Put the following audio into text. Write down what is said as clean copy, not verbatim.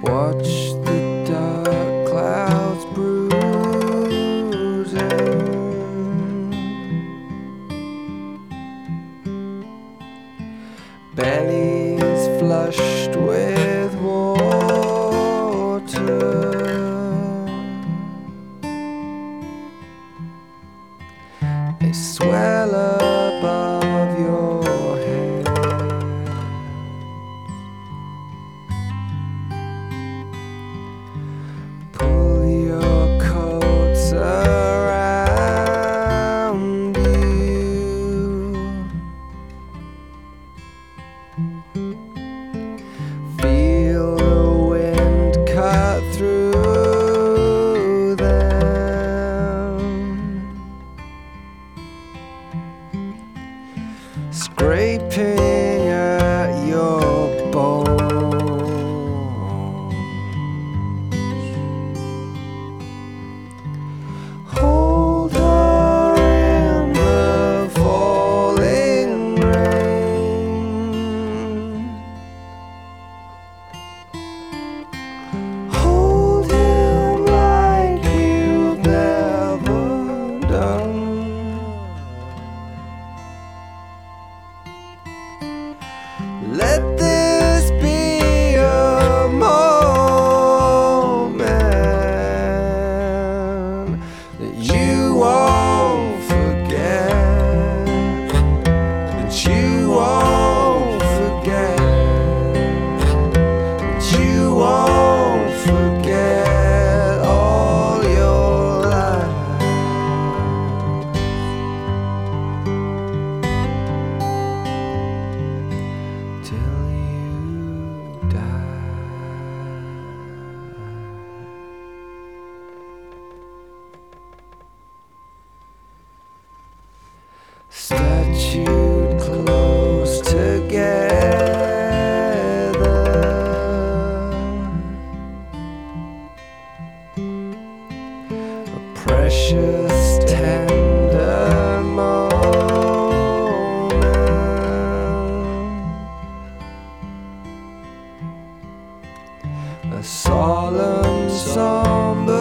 Watch the dark clouds brooding, bellies flushed with water. They swell above your head. Pull your coats around you. Feel the wind cut through them, scraping at your bones. Hold her in the falling rain. Hold him like you've never done. Let this be a moment that you won't forget, that you won't forget, that you won't forget all your life. Till you die. Statued close together, a precious tender moment, a solemn somber